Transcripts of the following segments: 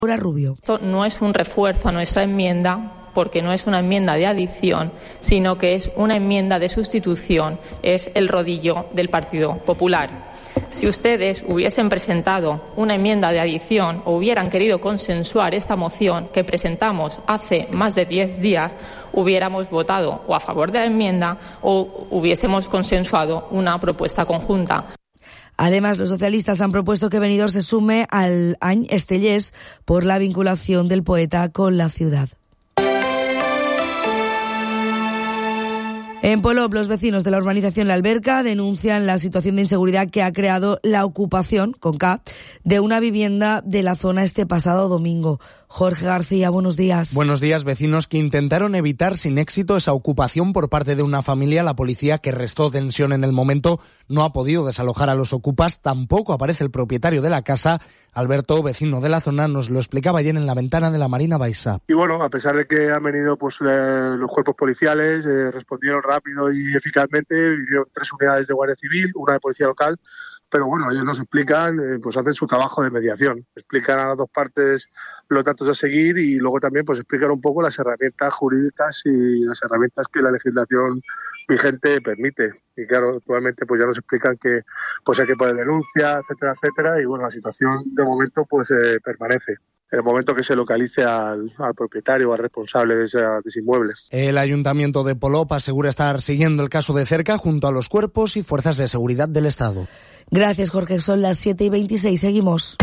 Laura Rubio. Esto no es un refuerzo a nuestra enmienda, porque no es una enmienda de adición, sino que es una enmienda de sustitución, es el rodillo del Partido Popular. Si ustedes hubiesen presentado una enmienda de adición o hubieran querido consensuar esta moción que presentamos hace más de 10 días, hubiéramos votado o a favor de la enmienda o hubiésemos consensuado una propuesta conjunta. Además, los socialistas han propuesto que Benidorm se sume al Any Estellés por la vinculación del poeta con la ciudad. En Polop, los vecinos de la urbanización La Alberca denuncian la situación de inseguridad que ha creado la ocupación, con K, de una vivienda de la zona este pasado domingo. Jorge García, buenos días. Buenos días, vecinos que intentaron evitar sin éxito esa ocupación por parte de una familia. La policía, que restó tensión en el momento, no ha podido desalojar a los ocupas. Tampoco aparece el propietario de la casa. Alberto, vecino de la zona, nos lo explicaba ayer en la ventana de la Marina Baixa. Y bueno, a pesar de que han venido los cuerpos policiales, respondieron rápido y eficazmente, vinieron 3 unidades de Guardia Civil, una de Policía Local, pero bueno, ellos nos explican, pues hacen su trabajo de mediación, explican a las dos partes los datos a seguir y luego también pues explican un poco las herramientas jurídicas y las herramientas que la legislación vigente permite. Y claro, actualmente pues ya nos explican que pues hay que poner denuncia, etcétera, etcétera, y bueno, la situación de momento pues permanece. En el momento que se localice al propietario o al responsable de ese inmueble. El Ayuntamiento de Polop asegura estar siguiendo el caso de cerca junto a los cuerpos y fuerzas de seguridad del Estado. Gracias, Jorge. Son las 7:26. Seguimos.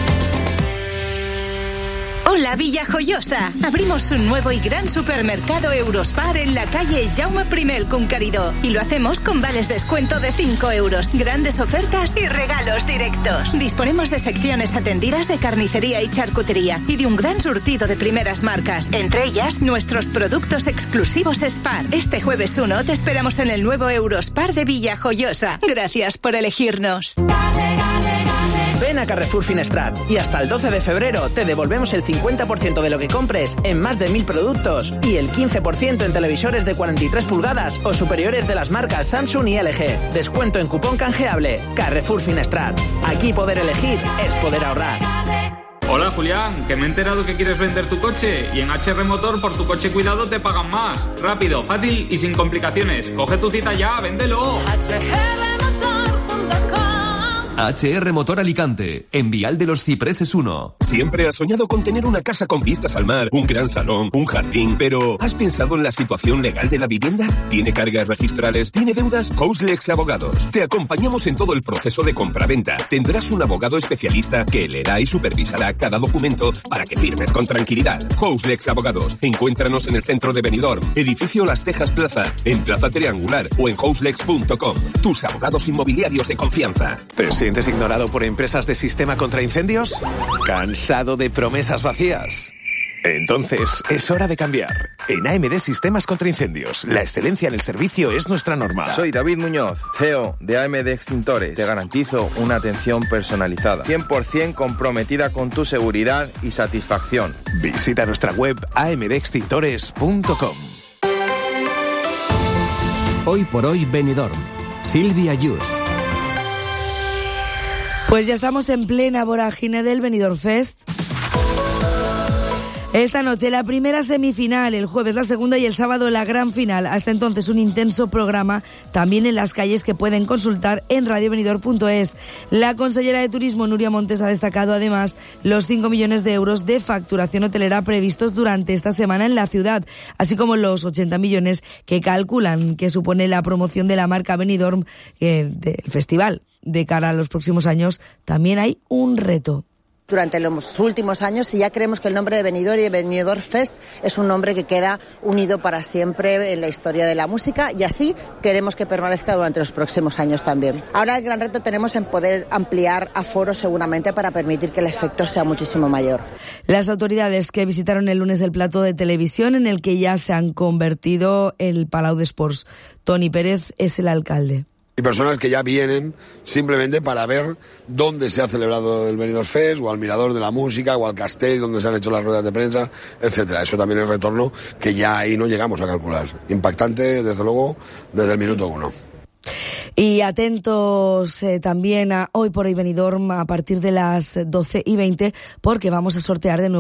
Hola, Villajoyosa. Abrimos un nuevo y gran supermercado Eurospar en la calle Jaume I con Caridó. Y lo hacemos con vales descuento de 5 euros, grandes ofertas y regalos directos. Disponemos de secciones atendidas de carnicería y charcutería y de un gran surtido de primeras marcas. Entre ellas, nuestros productos exclusivos Spar. Este jueves 1 te esperamos en el nuevo Eurospar de Villajoyosa. Gracias por elegirnos. Ven a Carrefour Finestrat y hasta el 12 de febrero te devolvemos el 50% de lo que compres en más de 1.000 productos y el 15% en televisores de 43 pulgadas o superiores de las marcas Samsung y LG. Descuento en cupón canjeable. Carrefour Finestrat. Aquí poder elegir es poder ahorrar. Hola Julián, que me he enterado que quieres vender tu coche y en HR Motor por tu coche cuidado te pagan más. Rápido, fácil y sin complicaciones. Coge tu cita ya, véndelo. HR Motor Alicante, en Vial de los Cipreses 1. Siempre has soñado con tener una casa con vistas al mar, un gran salón, un jardín, pero ¿has pensado en la situación legal de la vivienda? ¿Tiene cargas registrales? ¿Tiene deudas? Houselex Abogados. Te acompañamos en todo el proceso de compraventa. Tendrás un abogado especialista que leerá y supervisará cada documento para que firmes con tranquilidad. Houselex Abogados. Encuéntranos en el centro de Benidorm, edificio Las Tejas Plaza, en Plaza Triangular o en houselex.com. Tus abogados inmobiliarios de confianza. ¿Te sientes ignorado por empresas de sistema contra incendios? ¿Cansado de promesas vacías? Entonces, es hora de cambiar. En AMD Sistemas contra Incendios, la excelencia en el servicio es nuestra norma. Soy David Muñoz, CEO de AMD Extintores. Te garantizo una atención personalizada, 100% comprometida con tu seguridad y satisfacción. Visita nuestra web amdextintores.com. Hoy por hoy Benidorm. Silvia Yus. Pues ya estamos en plena vorágine del Benidorm Fest. Esta noche la primera semifinal, el jueves la segunda y el sábado la gran final. Hasta entonces un intenso programa también en las calles que pueden consultar en radiobenidorm.es. La consellera de Turismo, Nuria Montes, ha destacado además los 5 millones de euros de facturación hotelera previstos durante esta semana en la ciudad, así como los 80 millones que calculan que supone la promoción de la marca Benidorm del festival. De cara a los próximos años también hay un reto. Durante los últimos años, y ya creemos que el nombre de Benidorm y de Benidorm Fest es un nombre que queda unido para siempre en la historia de la música, y así queremos que permanezca durante los próximos años también. Ahora el gran reto tenemos en poder ampliar aforos seguramente para permitir que el efecto sea muchísimo mayor. Las autoridades que visitaron el lunes el plató de televisión en el que ya se han convertido el Palau d'Esports. Toni Pérez es el alcalde. Y personas que ya vienen simplemente para ver dónde se ha celebrado el Benidorm Fest, o al Mirador de la Música, o al Castell, donde se han hecho las ruedas de prensa, etcétera. Eso también es retorno que ya ahí no llegamos a calcular. Impactante, desde luego, desde el minuto 1. Y atentos también a Hoy por Hoy Benidorm a partir de las 12:20, porque vamos a sortear de nuevo